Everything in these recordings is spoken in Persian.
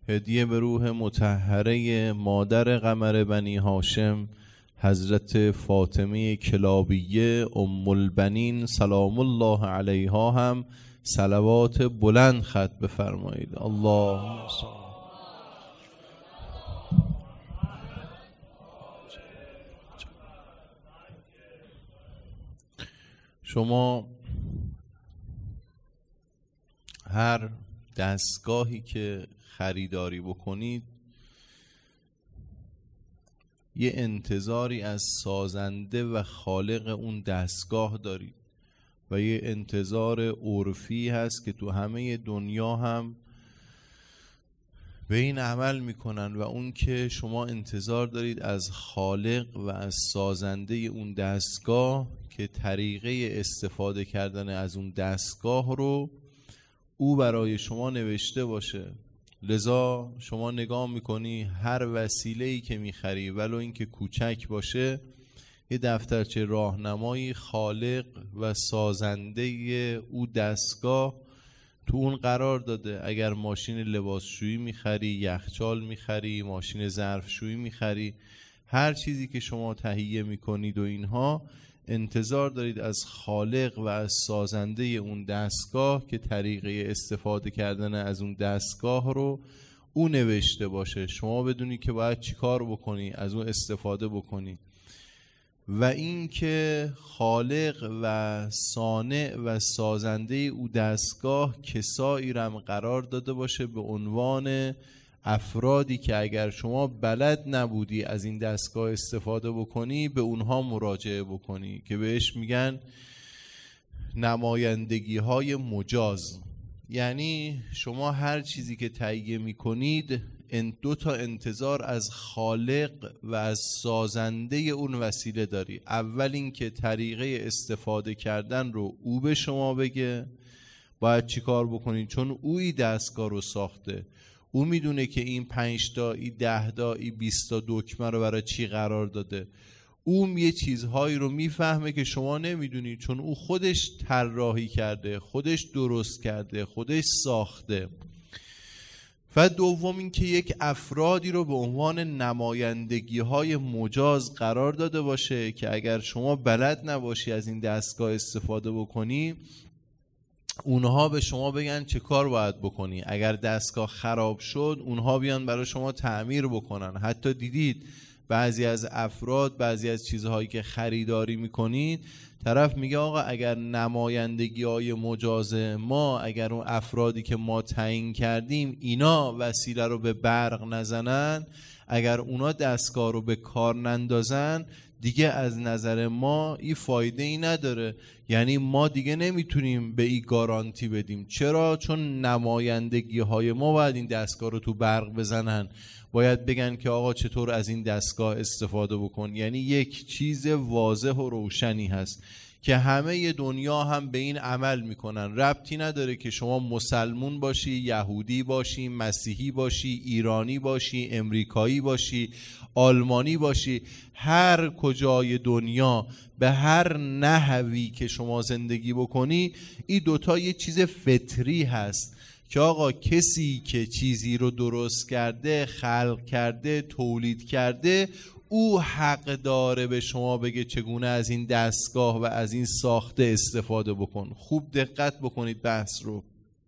هدیه به روح مطهره مادر قمر بنی هاشم حضرت فاطمه کلابیه ام البنین سلام الله علیها هم صلوات بلند ختم بفرمایید. اللهم صل. شما هر دستگاهی که خریداری بکنید یه انتظاری از سازنده و خالق اون دستگاه دارید و یه انتظار عرفی هست که تو همه دنیا هم به این عمل میکنن و اون که شما انتظار دارید از خالق و از سازنده اون دستگاه که طریقه استفاده کردن از اون دستگاه رو او برای شما نوشته باشه. لذا شما نگاه میکنی هر وسیله‌ای که میخری ولو اینکه کوچک باشه یه دفترچه راهنمایی خالق و سازنده او دستگاه تو اون قرار داده. اگر ماشین لباسشویی میخری، یخچال میخری، ماشین ظرفشویی میخری، هر چیزی که شما تهیه میکنید و اینها انتظار دارید از خالق و از سازنده اون دستگاه که طریقه استفاده کردن از اون دستگاه رو او نوشته باشه. شما بدونی که باید چی کار بکنی، از اون استفاده بکنی. و این که خالق و صانع و سازنده او دستگاه کسایی رم قرار داده باشه به عنوان افرادی که اگر شما بلد نبودی از این دستگاه استفاده بکنی به اونها مراجعه بکنی که بهش میگن نمایندگی های مجاز. یعنی شما هر چیزی که تهیه میکنید دو تا انتظار از خالق و از سازنده اون وسیله داری. اول این که طریقه استفاده کردن رو او به شما بگه باید چی کار بکنید، چون اوی دستگاه رو ساخته. او میدونه که این 5 تا، این 10 تا، این 20 تا دکمه رو برای چی قرار داده. او یه چیزهایی رو میفهمه که شما نمیدونید، چون او خودش طراحی کرده، خودش درست کرده، خودش ساخته. و دوم این که یک افرادی رو به عنوان نمایندگی های مجاز قرار داده باشه که اگر شما بلد نباشی از این دستگاه استفاده بکنی اونها به شما بگن چه کار باید بکنی. اگر دستگاه خراب شد اونها بیان برای شما تعمیر بکنن. حتی دیدید بعضی از افراد بعضی از چیزهایی که خریداری میکنید طرف میگه آقا اگر نمایندگی های مجاز ما، اگر اون افرادی که ما تعیین کردیم اینا وسیله رو به برق نزنن، اگر اونا دستگاه رو به کار نندازن دیگه از نظر ما این فایده ای نداره. یعنی ما دیگه نمیتونیم به این گارانتی بدیم. چرا؟ چون نمایندگی های ما باید این دستگاه رو تو برق بزنن، باید بگن که آقا چطور از این دستگاه استفاده بکن. یعنی یک چیز واضح و روشنی هست که همه دنیا هم به این عمل میکنن. ربطی نداره که شما مسلمون باشی، یهودی باشی، مسیحی باشی، ایرانی باشی، امریکایی باشی، آلمانی باشی، هر کجای دنیا به هر نحوی که شما زندگی بکنی این دوتا یه چیز فطری هست که آقا کسی که چیزی رو درست کرده، خلق کرده، تولید کرده، او حق داره به شما بگه چگونه از این دستگاه و از این ساخته استفاده بکن. خوب دقت بکنید بحث رو.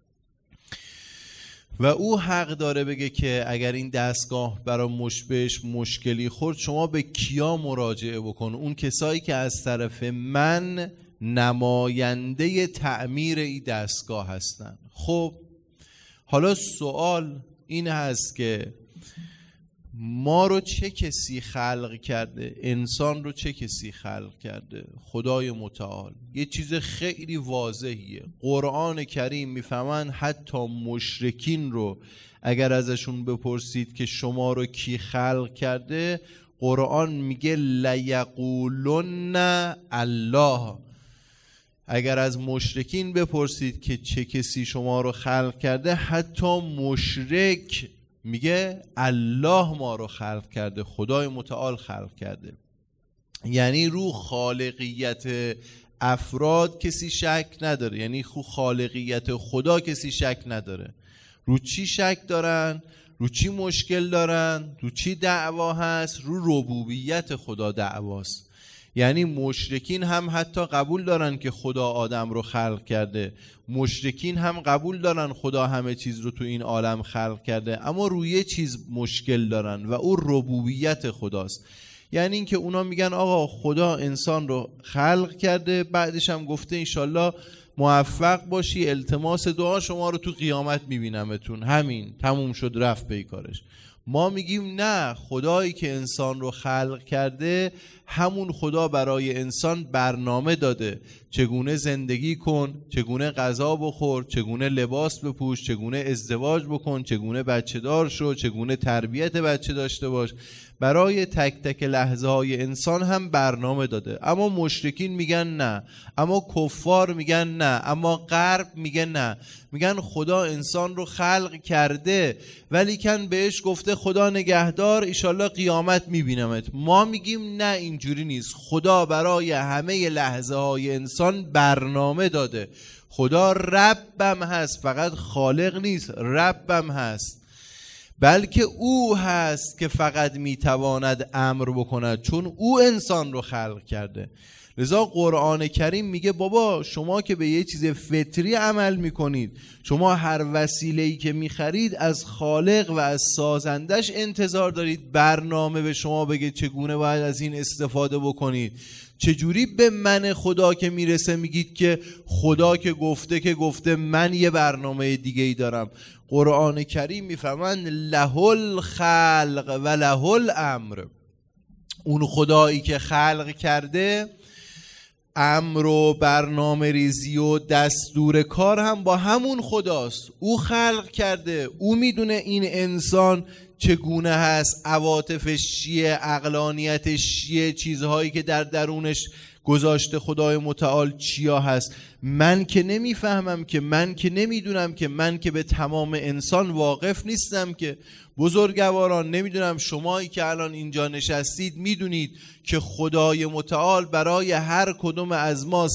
و او حق داره بگه که اگر این دستگاه برای بهش مشکلی خورد شما به کیا مراجعه بکن. اون کسایی که از طرف من نماینده تعمیر این دستگاه هستن. خب حالا سوال این هست که ما رو چه کسی خلق کرده؟ انسان رو چه کسی خلق کرده؟ خدای متعال. یه چیز خیلی واضحیه. قرآن کریم میفهمن حتی مشرکین رو اگر ازشون بپرسید که شما رو کی خلق کرده، قرآن میگه لیقولن الله. اگر از مشرکین بپرسید که چه کسی شما رو خلق کرده، حتی مشرک میگه الله ما رو خلق کرده، خدای متعال خلق کرده. یعنی رو خالقیت افراد کسی شک نداره، یعنی خالقیت خدا کسی شک نداره. رو چی شک دارن؟ رو چی مشکل دارن؟ رو چی دعوا هست؟ رو ربوبیت خدا دعواست. یعنی مشرکین هم حتی قبول دارن که خدا آدم رو خلق کرده، مشرکین هم قبول دارن خدا همه چیز رو تو این عالم خلق کرده، اما روی یه چیز مشکل دارن و اون ربوبیت خداست. یعنی این که اونا میگن آقا خدا انسان رو خلق کرده، بعدش هم گفته انشالله موفق باشی، التماس دعا شما رو تو قیامت میبینمتون، همین تموم شد رفت پی کارش. ما میگیم نه، خدایی که انسان رو خلق کرده همون خدا برای انسان برنامه داده، چگونه زندگی کن، چگونه غذا بخور، چگونه لباس بپوش، چگونه ازدواج بکن، چگونه بچه دار شو، چگونه تربیت بچه داشته باش. برای تک تک لحظه های انسان هم برنامه داده. اما مشرکین میگن نه، اما کفار میگن نه، اما غرب میگن نه، میگن خدا انسان رو خلق کرده ولی کن بهش گفته خدا نگهدار، ایشالله قیامت میبینمت. ما میگیم نه، اینجوری نیست. خدا برای همه لحظه های انسان برنامه داده. خدا ربم هست، فقط خالق نیست، ربم هست، بلکه او هست که فقط میتواند امر بکند، چون او انسان رو خلق کرده. لذا قرآن کریم میگه بابا شما که به یه چیز فطری عمل میکنید، شما هر وسیله‌ای که میخرید از خالق و از سازندش انتظار دارید برنامه به شما بگه چگونه باید از این استفاده بکنید. چجوری به من خدا که میرسه میگید که خدا که گفته من یه برنامه دیگه ای دارم؟ قرآن کریم میفهمن له الخلق و له الامر. اون خدایی که خلق کرده، امر و برنامه ریزی و دستور کار هم با همون خداست. او خلق کرده، او میدونه این انسان چگونه هست، عواطفش چیه، عقلانیتش چیه، چیزهایی که در درونش گذاشته خدای متعال چیا هست. من که نمیفهمم که، من که نمیدونم که، من که به تمام انسان واقف نیستم که. بزرگواران، نمیدونم شمایی که الان اینجا نشستید میدونید که خدای متعال برای هر کدوم از ما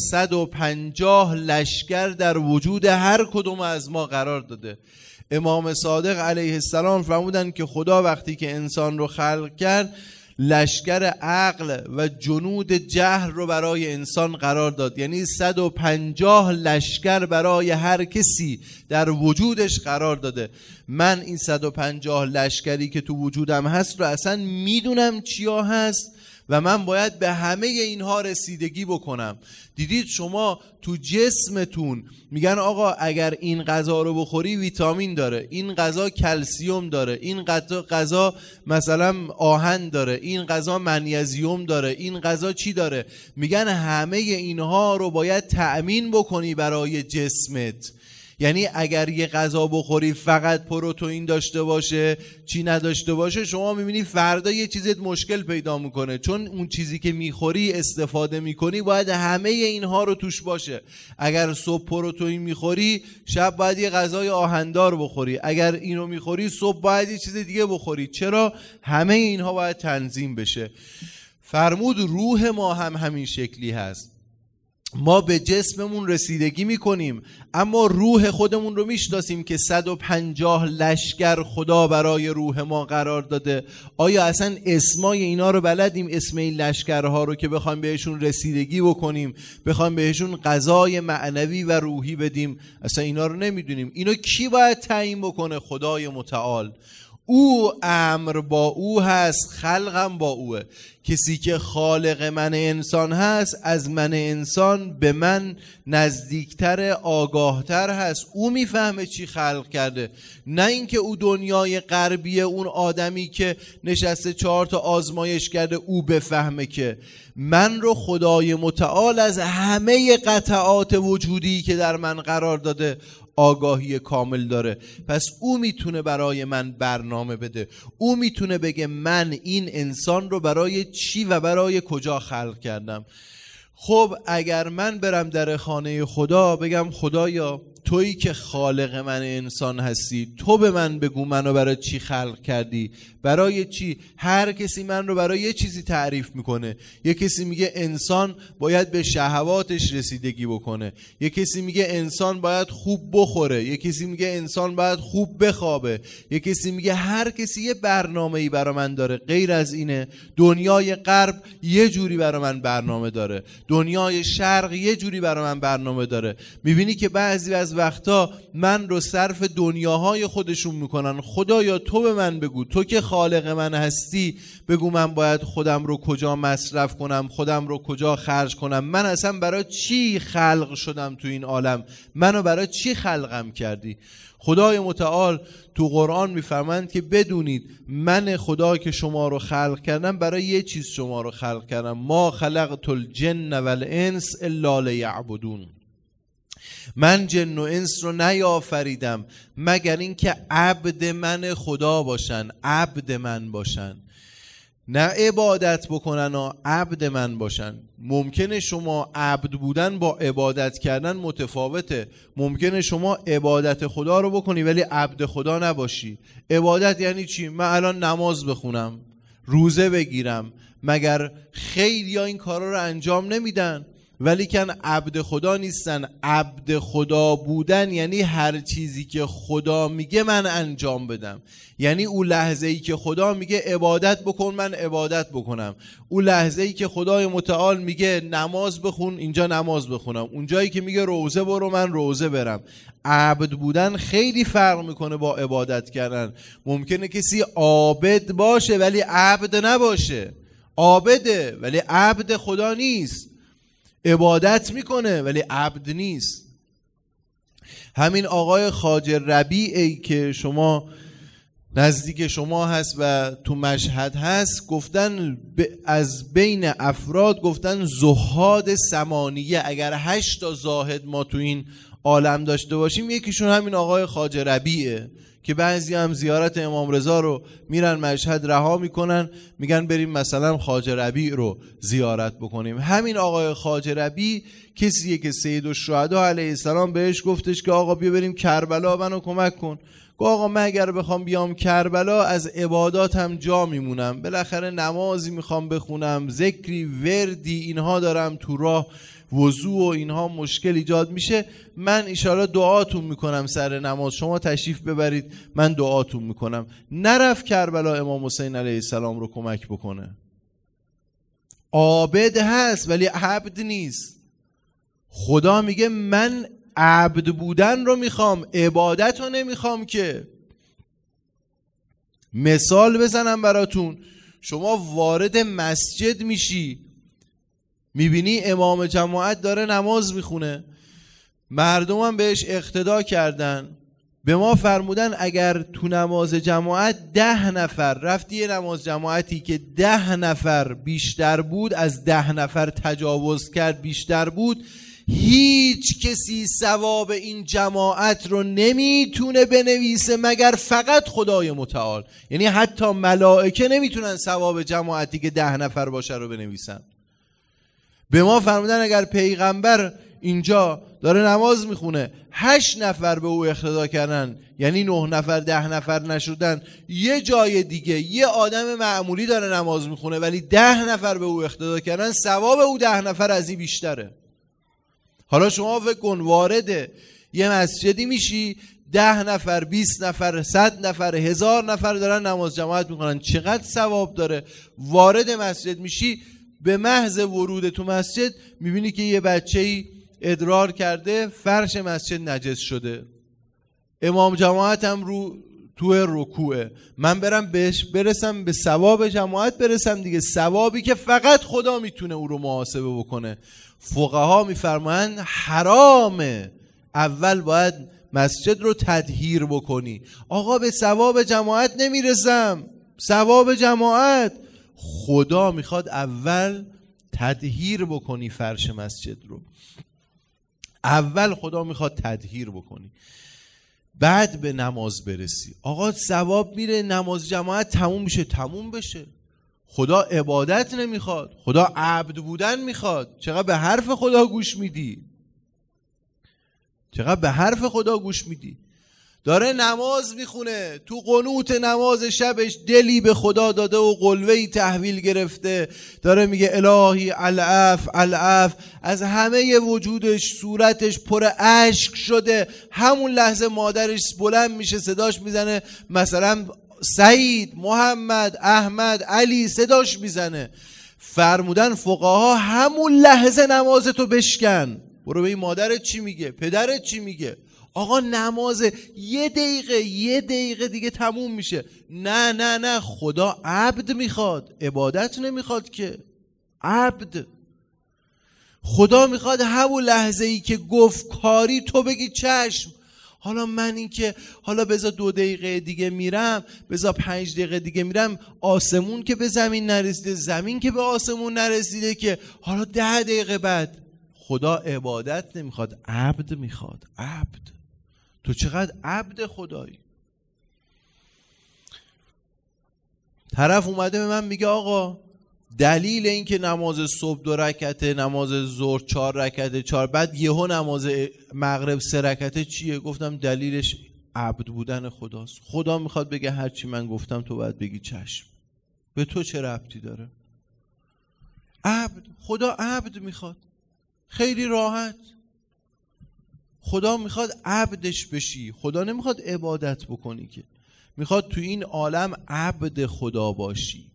150 لشکر در وجود هر کدوم از ما قرار داده. امام صادق علیه السلام فرمودن که خدا وقتی که انسان رو خلق کرد، لشکر عقل و جنود جهل رو برای انسان قرار داد. یعنی 150 لشکر برای هر کسی در وجودش قرار داده. من این 150 لشکری که تو وجودم هست رو اصلا میدونم چیا هست و من باید به همه اینها رسیدگی بکنم. دیدید شما تو جسمتون میگن آقا اگر این غذا رو بخوری ویتامین داره، این غذا کلسیوم داره، این غذا مثلا آهن داره، این غذا منیزیم داره، این غذا چی داره. میگن همه اینها رو باید تأمین بکنی برای جسمت. یعنی اگر یه غذا بخوری فقط پروتئین داشته باشه، چی نداشته باشه، شما میبینی فردا یه چیزت مشکل پیدا میکنه، چون اون چیزی که میخوری استفاده میکنی باید همه اینها رو توش باشه. اگر صبح پروتئین میخوری، شب باید یه غذای آهندار بخوری. اگر اینو میخوری، صبح باید یه چیز دیگه بخوری. چرا؟ همه اینها باید تنظیم بشه. فرمود روح ما هم همین شکلی هست. ما به جسممون رسیدگی میکنیم اما روح خودمون رو میشناسیم که 150 لشکر خدا برای روح ما قرار داده. آیا اصلا اسمای اینا رو بلدیم؟ اسم این لشکرها رو که بخوایم بهشون رسیدگی بکنیم، بخوایم بهشون غذای معنوی و روحی بدیم، اصلا اینا رو نمیدونیم. اینو کی باید تعیین بکنه؟ خدای متعال. او امر با او هست، خلقم با اوه. کسی که خالق من انسان هست از من انسان به من نزدیکتر، آگاهتر هست. او میفهمه چی خلق کرده، نه اینکه او دنیای غربیه، اون آدمی که نشسته 4 تا آزمایش کرده او بفهمه. که من رو خدای متعال از همه قطعات وجودی که در من قرار داده آگاهی کامل داره. پس او میتونه برای من برنامه بده. او میتونه بگه من این انسان رو برای چی و برای کجا خلق کردم. خب اگر من برم در خانه خدا بگم خدایا تویی که خالق من انسان هستی، تو به من بگو منو برای چی خلق کردی، برای چی؟ هر کسی من رو برای یه چیزی تعریف میکنه. یه کسی میگه انسان باید به شهواتش رسیدگی بکنه، یه کسی میگه انسان باید خوب بخوره، یه کسی میگه انسان باید خوب بخوابه، یه کسی میگه، هر کسی یه برنامه‌ای برای من داره. غیر از اینه دنیای غرب یه جوری برای من برنامه داره، دنیای شرق یه جوری برای من برنامه داره. میبینی که بعضی از وقتا من رو صرف دنیاهای خودشون میکنن. خدایا تو به من بگو، تو که خالق من هستی بگو من باید خودم رو کجا مصرف کنم، خودم رو کجا خرج کنم، من اصلا برای چی خلق شدم تو این عالم، منو برای چی خلقم کردی. خدای متعال تو قرآن میفرمند که بدونید من خدا که شما رو خلق کردم برای یه چیز شما رو خلق کردم، ما خلقت الجن والانس الا لیعبدون. من جن و انس رو نیافریدم مگر این که عبد من خدا باشن، عبد من باشن، نه عبادت بکنن و عبد من باشن. ممکنه شما عبد بودن با عبادت کردن متفاوته. ممکنه شما عبادت خدا رو بکنی ولی عبد خدا نباشی. عبادت یعنی چی؟ من الان نماز بخونم، روزه بگیرم. مگر خیلی ها این کارا رو انجام نمیدن؟ ولی کن عبد خدا نیستن. عبد خدا بودن یعنی هر چیزی که خدا میگه من انجام بدم. یعنی اون لحظه ای که خدا میگه عبادت بکن من عبادت بکنم، اون لحظه ای که خدای متعال میگه نماز بخون اینجا نماز بخونم، اون جایی که میگه روزه برو من روزه برم. عبد بودن خیلی فرق میکنه با عبادت کردن. ممکنه کسی عابد باشه ولی عبد نباشه، عابده ولی عبد خدا نیست، عبادت میکنه ولی عبد نیست. همین آقای خواجه ربیعی که شما نزدیک شما هست و تو مشهد هست، گفتن از بین افراد گفتن زهاد ثمانیه، اگر 8 تا زاهد ما تو این عالم داشته باشیم یکیشون همین آقای خواجه ربیعه که بعضی هم زیارت امام رضا رو میرن مشهد رها میکنن، میگن بریم مثلا خواجه ربیع رو زیارت بکنیم. همین آقای خواجه ربیع کسیه که سید الشهدا علیه السلام بهش گفتش که آقا بیا بریم کربلا منو کمک کن. گفت آقا من اگر بخوام بیام کربلا از عباداتم جا میمونم، بالاخره نمازی میخوام بخونم، ذکری وردی اینها دارم تو راه، وضو و اینها مشکل ایجاد میشه. من انشاءالله دعاتون میکنم سر نماز، شما تشریف ببرید من دعاتون میکنم. نرفت کربلا امام حسین علیه السلام رو کمک بکنه. عابد هست ولی عبد نیست. خدا میگه من عبد بودن رو میخوام، عبادت رو نمیخوام. که مثال بزنم براتون، شما وارد مسجد میشی میبینی امام جماعت داره نماز میخونه، مردم هم بهش اقتدا کردن، به ما فرمودن اگر تو نماز جماعت 10 نفر رفتی یه نماز جماعتی که 10 نفر بیشتر بود، از 10 نفر تجاوز کرد بیشتر بود، هیچ کسی ثواب این جماعت رو نمیتونه بنویسه مگر فقط خدای متعال. یعنی حتی ملائکه نمیتونن ثواب جماعتی که 10 نفر باشه رو بنویسن. به ما فرمودن اگر پیغمبر اینجا داره نماز میخونه 8 نفر به او اقتدا کردن، یعنی 9 نفر 10 نفر نشدن، یه جای دیگه یه آدم معمولی داره نماز میخونه ولی 10 نفر به او اقتدا کردن، ثواب او 10 نفر از این بیشتره. حالا شما فکر کن وارد یه مسجدی میشی 10 نفر 20 نفر 100 نفر 1000 نفر دارن نماز جماعت میکنن، چقدر ثواب داره. وارد مسجد میشی به محض ورود تو مسجد میبینی که یه بچه‌ای ادرار کرده، فرش مسجد نجس شده، امام جماعت هم رو تو رکوعه، من برم بهش برسم، به ثواب جماعت برسم دیگه، ثوابی که فقط خدا میتونه او رو محاسبه بکنه. فقها میفرمایند حرامه، اول باید مسجد رو تطهیر بکنی. آقا به ثواب جماعت نمیرسم، ثواب جماعت خدا میخواد اول تطهیر بکنی فرش مسجد رو، اول خدا میخواد تطهیر بکنی بعد به نماز برسی. آقا ثواب میره نماز جماعت تموم میشه، تموم بشه. خدا عبادت نمیخواد، خدا عبد بودن میخواد. چقدر به حرف خدا گوش میدی؟ چقدر به حرف خدا گوش میدی. داره نماز میخونه، تو قنوت نماز شبش دلی به خدا داده و قلوه‌ای تحویل گرفته، داره میگه الهی العف العف، از همه وجودش صورتش پر اشک شده. همون لحظه مادرش بلند میشه صداش میزنه، مثلا سعید، محمد، احمد، علی صداش میزنه. فرمودن فقها همون لحظه نمازتو بشکن. برو به این مادرت چی میگه، پدرت چی میگه. آقا نماز یه دقیقه دیگه تموم میشه. نه خدا عبد میخواد، عبادت نمیخواد که. عبد خدا میخواد همون لحظه ای که گفت کاری تو بگی چشم. حالا من این که حالا بذار 2 دقیقه دیگه میرم، بذار 5 دقیقه دیگه میرم، آسمون که به زمین نرسیده، زمین که به آسمون نرسیده که حالا 10 دقیقه بعد. خدا عبادت نمیخواد، عبد میخواد. عبد. تو چقدر عبد خدایی. طرف اومده به من میگه آقا دلیل این که نماز صبح 2 رکعته، نماز ظهر 4 رکعته 4، بعد یهو نماز مغرب 3 رکعته چیه؟ گفتم دلیلش عبد بودن خداست. خدا میخواد بگه هرچی من گفتم تو باید بگی چشم. به تو چه ربطی داره؟ عبد. خدا عبد میخواد. خیلی راحت. خدا میخواد عبدش بشی. خدا نمیخواد عبادت بکنی که، میخواد تو این عالم عبد خدا باشی.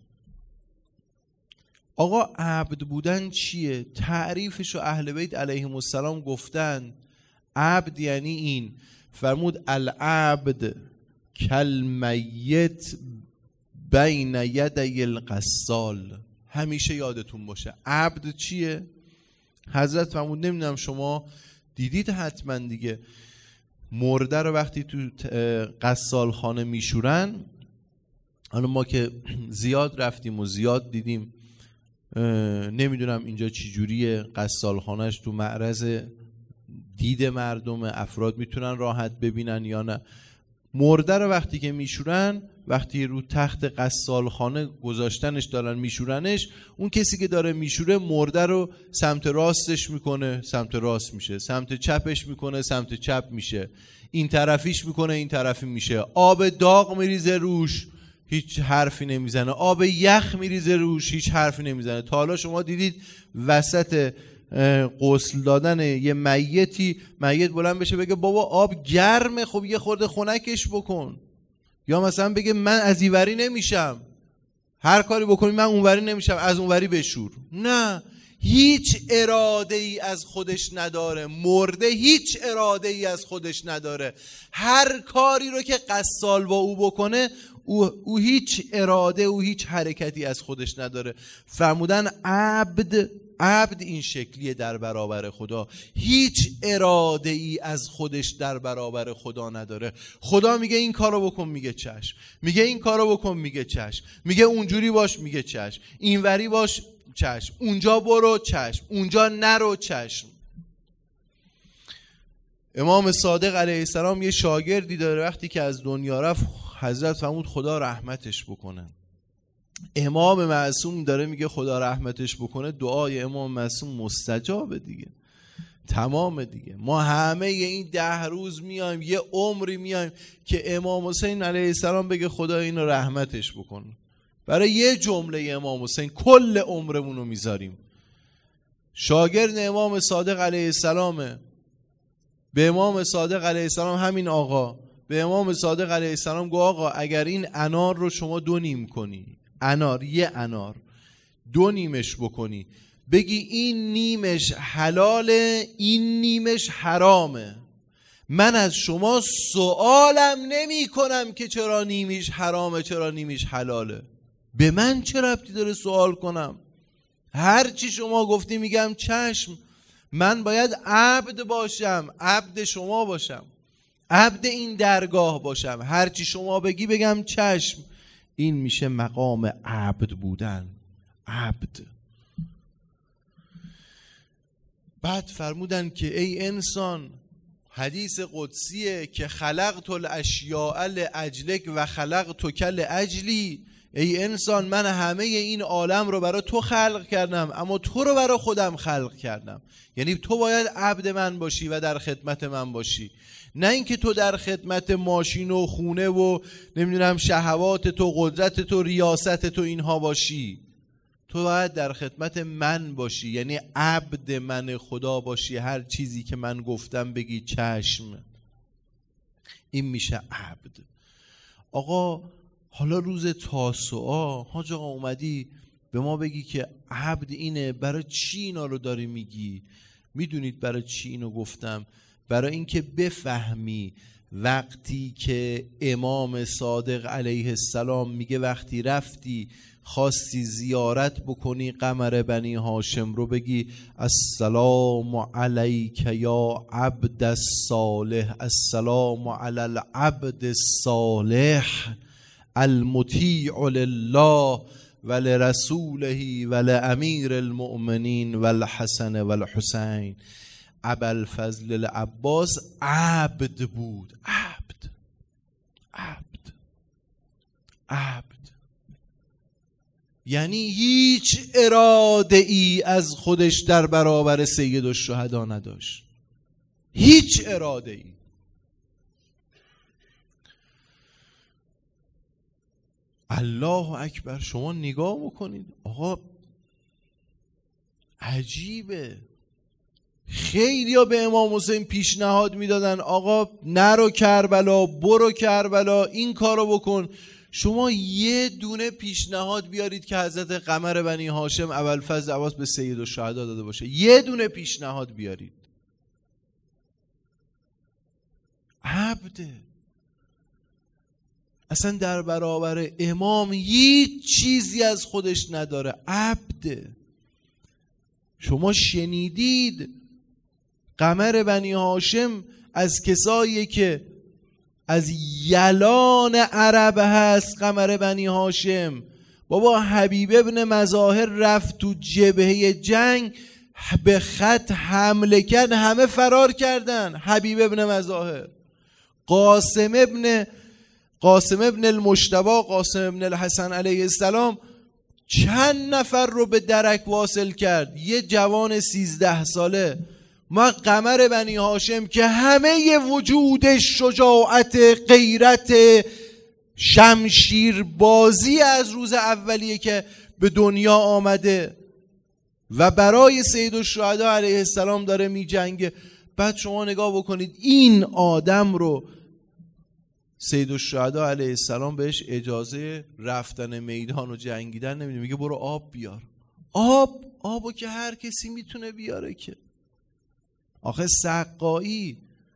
آقا عبد بودن چیه؟ تعریفشو اهل بیت علیهم السلام گفتن. عبد یعنی این، فرمود العبد کالمیت بین یدی الغسال. همیشه یادتون باشه عبد چیه؟ حضرت فرمود، نمیدونم شما دیدید حتما دیگه، مرده رو وقتی تو غسال خانه میشورن، حالا ما که زیاد رفتیم و زیاد دیدیم، نمیدونم اینجا چی جوریه، غسال خانهش تو معرض دید مردم، افراد میتونن راحت ببینن یا نه. مرده رو وقتی که میشورن، وقتی رو تخت غسال خانه گذاشتنش دارن میشورنش، اون کسی که داره میشوره مرده رو سمت راستش میکنه سمت راست میشه، سمت چپش میکنه سمت چپ میشه، این طرفیش میکنه این طرفی میشه. آب داغ میریزه روش، هیچ حرفی نمیزنه. آب یخ میریزه روش، هیچ حرفی نمیزنه. تا حالا شما دیدید وسط غسل دادن یه میت بلند بشه بگه بابا آب گرمه، خب یه خورده خنکش بکن؟ یا مثلا بگه من از اینوری نمیشم، هر کاری بکنی من اونوری نمیشم، از اونوری بشور؟ نه، هیچ اراده ای از خودش نداره. مرده هیچ اراده ای از خودش نداره. هر کاری رو که غسال با او بکنه، او هیچ اراده و هیچ حرکتی از خودش نداره. فرمودن عبد این شکلیه در برابر خدا، هیچ اراده ای از خودش در برابر خدا نداره. خدا میگه این کارو بکن، میگه چشم. میگه این کارو بکن، میگه چشم. میگه اونجوری باش، میگه چشم. اینوری باش، چشم. اونجا برو، چشم. اونجا نرو، چشم. امام صادق علیه السلام یه شاگردی داره، وقتی که از دنیا رفت حضرت فرمود خدا رحمتش بکنه. امام معصوم داره میگه خدا رحمتش بکنه، دعای امام معصوم مستجابه دیگه، تمام دیگه. ما همه این 10 روز میایم، یه عمری میایم که امام حسین علیه السلام بگه خدا اینو رحمتش بکنه. برای یه جمله امام حسین کل عمرمون رو میذاریم. شاگرد امام صادق علیه السلامه، به امام صادق علیه السلام همین آقا به امام صادق علیه السلام گفت آقا اگر این انار رو شما 2 نیم کنی، یه انار 2 نیمش بکنی، بگی این نیمش حلاله این نیمش حرامه، من از شما سوالم نمی کنم که چرا نیمیش حرامه چرا نیمیش حلاله. به من چه ربطی داره سوال کنم؟ هر چی شما گفتی میگم چشم. من باید عبد باشم، عبد شما باشم، عبد این درگاه باشم. هر چی شما بگی بگم چشم. این میشه مقام عبد بودن. عبد. بعد فرمودن که ای انسان، حدیث قدسیه که خلقت الاشیاء لاجلک و خلقتک لاجلی. ای انسان، من همه این عالم رو برای تو خلق کردم، اما تو رو برای خودم خلق کردم. یعنی تو باید عبد من باشی و در خدمت من باشی، نه اینکه تو در خدمت ماشین و خونه و نمیدونم شهوات تو، قدرت تو، ریاست تو اینها باشی. تو باید در خدمت من باشی، یعنی عبد من خدا باشی. هر چیزی که من گفتم بگی چشم. این میشه عبد. آقا حالا روز تاسوعا حاج آقا اومدی به ما بگی که عبد اینه، برای چی اینا رو داری میگی؟ میدونید برای چی اینو گفتم؟ برای اینکه بفهمی وقتی که امام صادق علیه السلام میگه وقتی رفتی خواستی زیارت بکنی قمر بنی هاشم رو، بگی السلام علیک یا عبد الصالح، السلام علی العبد الصالح المطیع لله ولرسوله ولامیر المؤمنین والحسن والحسین. ابوالفضل العباس عبد بود. عبد عبد عبد یعنی هیچ اراده ای از خودش در برابر سید الشهدا نداشت. هیچ اراده ای. الله اکبر. شما نگاه بکنید آقا، عجیبه. خیلی ها به امام حسین پیشنهاد میدادن آقا نرو کربلا، برو کربلا، این کارو بکن. شما یه دونه پیشنهاد بیارید که حضرت قمر بنی هاشم ابوالفضل عباس به سید الشهدا داده باشه. یه دونه پیشنهاد بیارید. عبده. اصلا در برابر امام هیچ چیزی از خودش نداره. عبده. شما شنیدید قمر بنی هاشم از کسایی که از یلان عرب هست. قمر بنی هاشم بابا حبیب ابن مظاهر رفت تو جبهه جنگ، به خط حمله کرد، همه فرار کردن. حبیب ابن مظاهر، قاسم ابن المجتبی، قاسم ابن الحسن علیه السلام چند نفر رو به درک واصل کرد. یه جوان 13 ساله. ما قمر بنی هاشم که همه وجود شجاعت، غیرت، شمشیر بازی از روز اولیه که به دنیا آمده و برای سید الشهدا علیه السلام داره می جنگه. بعد شما نگاه بکنید این آدم رو سید الشهدا علیه السلام بهش اجازه رفتن میدان و جنگیدن نمیده. میگه برو آب بیار. آبو که هر کسی میتونه بیاره که. آخه سقایی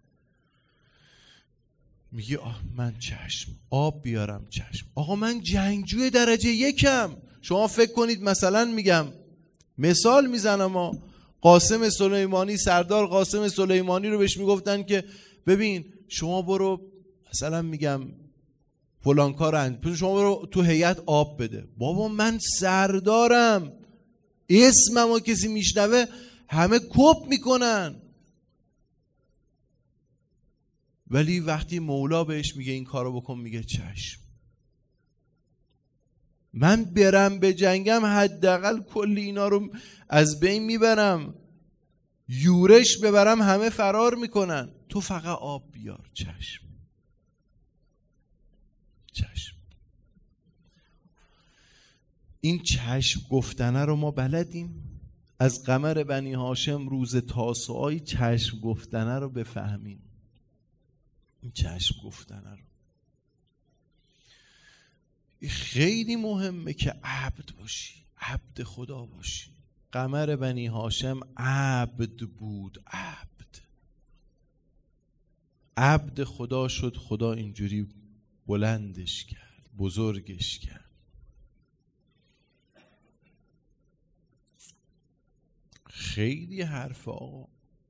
میگه من چشم، آب بیارم چشم. آقا من جنگجوی درجه یکم. شما فکر کنید مثلا میگم مثال میزنم، قاسم سلیمانی، سردار قاسم سلیمانی رو بهش میگفتن که ببین شما برو مثلا میگم فلان کار انجام، شما برو تو هیئت آب بده. بابا من سردارم، اسممو کسی میشنوه همه کپ میکنن. ولی وقتی مولا بهش میگه این کارو بکن میگه چشم. من برم به جنگم حداقل کلی اینا رو از بین میبرم، یورش ببرم همه فرار میکنن. تو فقط آب بیار. چشم. چشم. این چشم گفتنه رو ما بلدیم. از قمر بنی هاشم روز تاسوعای چشم گفتنه رو بفهمیم. این چشم گفتنه رو خیلی مهمه که عبد باشی، عبد خدا باشی. قمر بنی هاشم عبد بود. عبد خدا شد. خدا اینجوری بلندش کرد، بزرگش کرد. خیلی حرف آقا.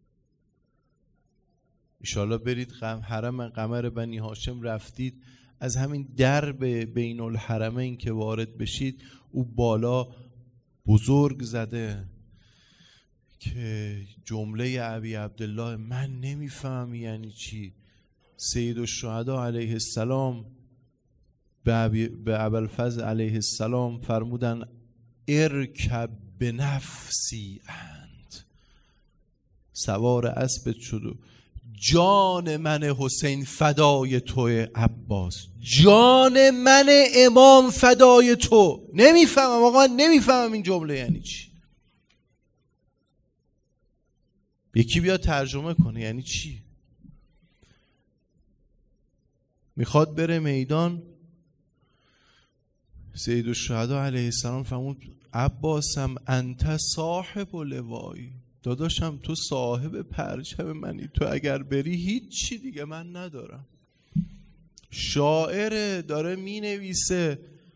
انشالله برید حرم قمر بنی هاشم رفتید، از همین درب بین الحرمین که وارد بشید او بالا بزرگ زده که جمله ابی عبدالله من نمیفهم یعنی چی. سید الشهدا علیه السلام به ابوالفضل علیه السلام فرمودن ارکب بنفسی انت، سوار اسبت شد و جان من حسین فدای توی عباس، جان من امام فدای تو. نمیفهمم آقا، نمیفهمم این جمله یعنی چی. یکی بیا ترجمه کنه یعنی چی. میخواد بره میدان، سید الشهدا علیه السلام فرمود عباسم انت صاحب لوایی، داداشم تو صاحب پرچم منی، تو اگر بری هیچی دیگه من ندارم. شاعر داره می نویسه،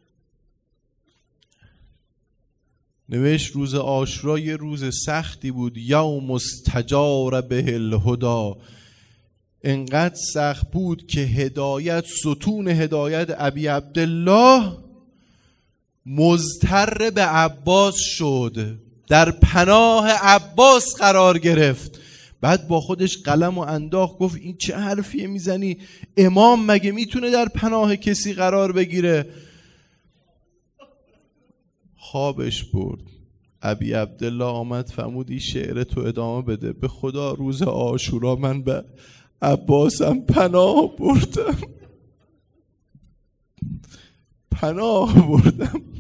نوشت روز عاشورا یه روز سختی بود، یوم استجار به الهدا، انقدر سخت بود که هدایت، ستون هدایت ابی عبدالله مضطر به عباس شد، در پناه عباس قرار گرفت. بعد با خودش قلم و انداخت، گفت این چه حرفیه میزنی؟ امام مگه میتونه در پناه کسی قرار بگیره؟ خوابش برد. ابی عبدالله آمد فرمود این شعر تو ادامه بده. به خدا روز عاشورا من به عباسم پناه بردم، پناه بردم.